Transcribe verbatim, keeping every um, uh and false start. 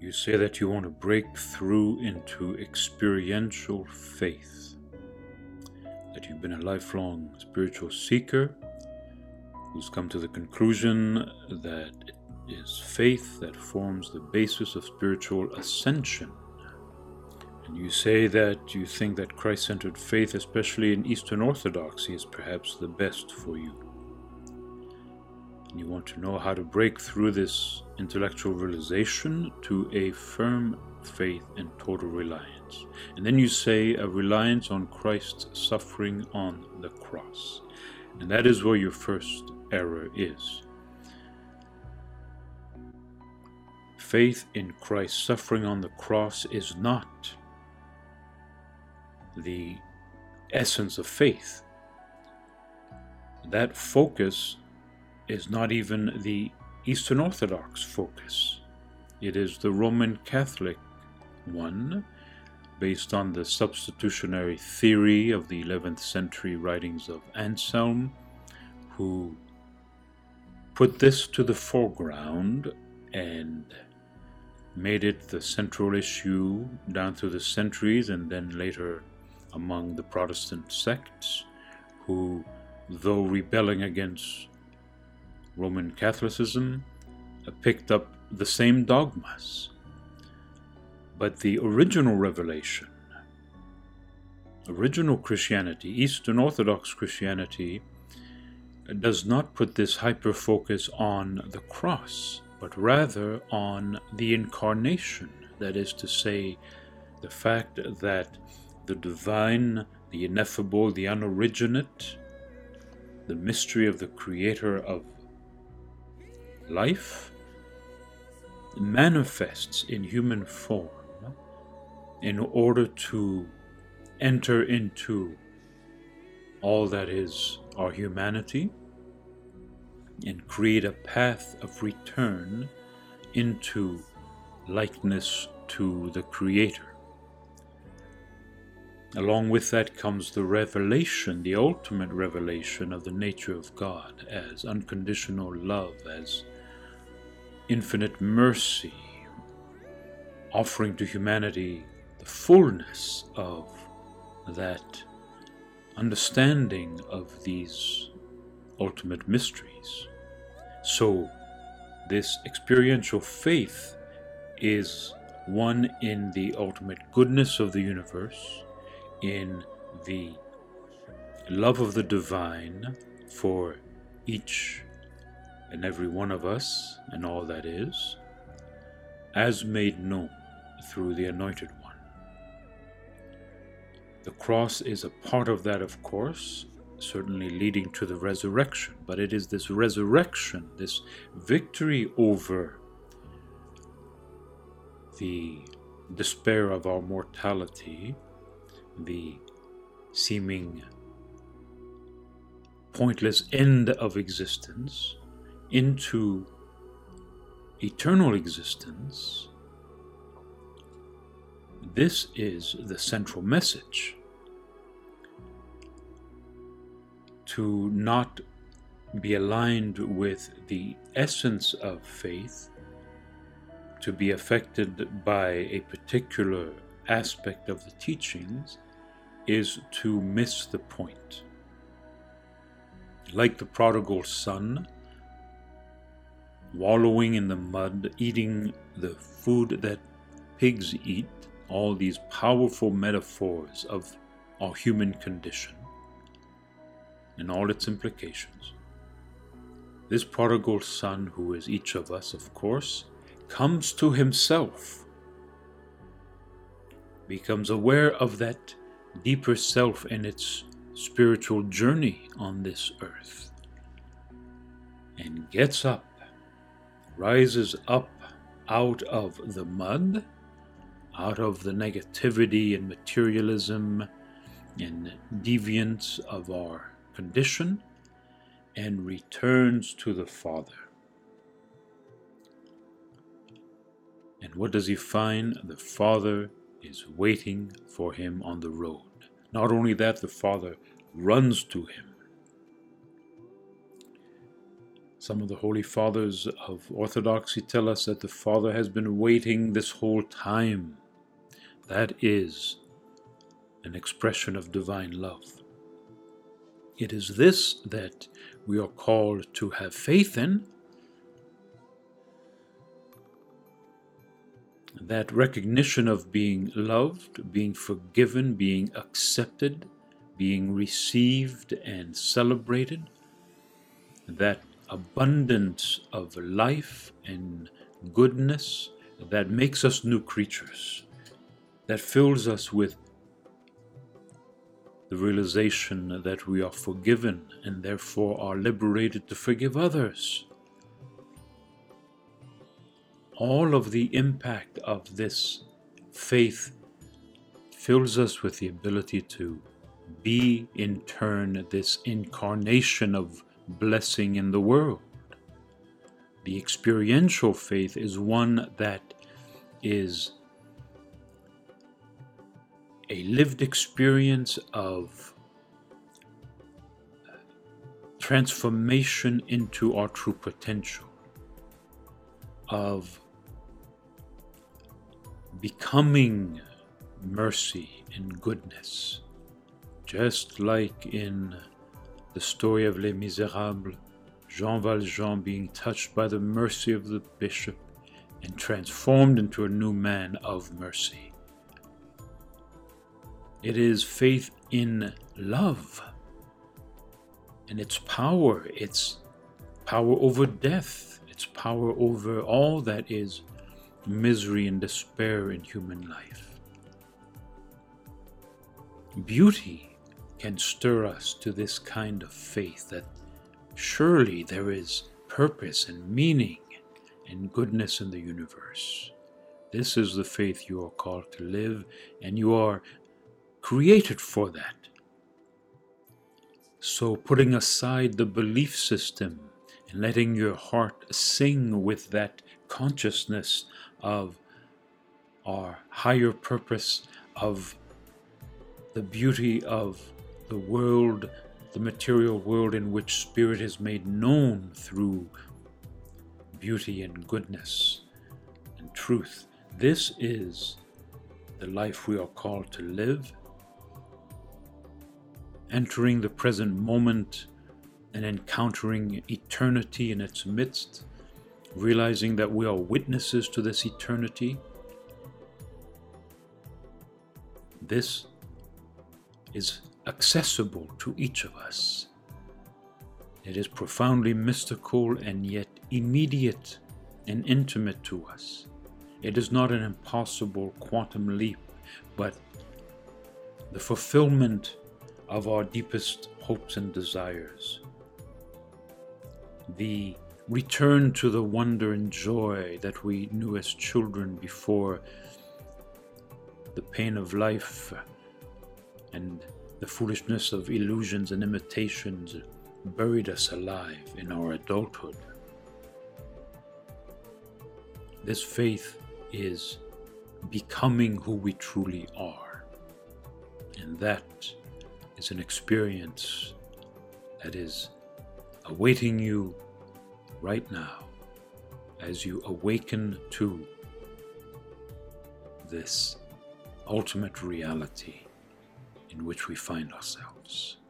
You say that you want to break through into experiential faith, that you've been a lifelong spiritual seeker who's come to the conclusion that it is faith that forms the basis of spiritual ascension. And you say that you think that Christ-centered faith, especially in Eastern Orthodoxy, is perhaps the best for you. And you want to know how to break through this intellectual realization to a firm faith and total reliance. And then you say a reliance on Christ's suffering on the cross. And that is where your first error is. Faith in Christ's suffering on the cross is not the essence of faith. That focus is not even the Eastern Orthodox focus. It is the Roman Catholic one, based on the substitutionary theory of the eleventh century writings of Anselm, who put this to the foreground and made it the central issue down through the centuries, and then later among the Protestant sects, who, though rebelling against Roman Catholicism, picked up the same dogmas. But the original revelation, original Christianity, Eastern Orthodox Christianity, does not put this hyper-focus on the cross, but rather on the incarnation. That is to say, the fact that the divine, the ineffable, the unoriginate, the mystery of the creator of life, manifests in human form in order to enter into all that is our humanity and create a path of return into likeness to the Creator. Along with that comes the revelation, the ultimate revelation of the nature of God as unconditional love, as infinite mercy, offering to humanity the fullness of that understanding of these ultimate mysteries. So, this experiential faith is one in the ultimate goodness of the universe, in the love of the divine for each and every one of us and all that is, as made known through the Anointed One. The cross is a part of that, of course, certainly leading to the resurrection, but it is this resurrection, this victory over the despair of our mortality, the seeming pointless end of existence, into eternal existence. This is the central message. To not be aligned with the essence of faith, to be affected by a particular aspect of the teachings, is to miss the point. Like the prodigal son, wallowing in the mud, eating the food that pigs eat, all these powerful metaphors of our human condition and all its implications. This prodigal son, who is each of us, of course, comes to himself, becomes aware of that deeper self and its spiritual journey on this earth, and gets up, rises up out of the mud, out of the negativity and materialism and deviance of our condition, and returns to the Father. And what does he find? The Father is waiting for him on the road. Not only that, the Father runs to him. Some of the Holy Fathers of Orthodoxy tell us that the Father has been waiting this whole time. That is an expression of divine love. It is this that we are called to have faith in, that recognition of being loved, being forgiven, being accepted, being received and celebrated, that abundance of life and goodness that makes us new creatures, that fills us with the realization that we are forgiven and therefore are liberated to forgive others. All of the impact of this faith fills us with the ability to be, in turn, this incarnation of blessing in the world. The experiential faith is one that is a lived experience of transformation into our true potential, of becoming mercy and goodness. Just like in the story of Les Miserables, Jean Valjean being touched by the mercy of the bishop and transformed into a new man of mercy. It is faith in love and its power, its power over death, its power over all that is misery and despair in human life. Beauty can stir us to this kind of faith that surely there is purpose and meaning and goodness in the universe. This is the faith you are called to live, and you are created for that. So putting aside the belief system and letting your heart sing with that consciousness of our higher purpose, of the beauty of the world, the material world in which spirit is made known through beauty and goodness and truth. This is the life we are called to live, entering the present moment and encountering eternity in its midst, realizing that we are witnesses to this eternity. This is accessible to each of us. It is profoundly mystical and yet immediate and intimate to us. It is not an impossible quantum leap, but the fulfillment of our deepest hopes and desires. The return to the wonder and joy that we knew as children before the pain of life and the foolishness of illusions and imitations buried us alive in our adulthood. This faith is becoming who we truly are, and that is an experience that is awaiting you right now as you awaken to this ultimate reality in which we find ourselves.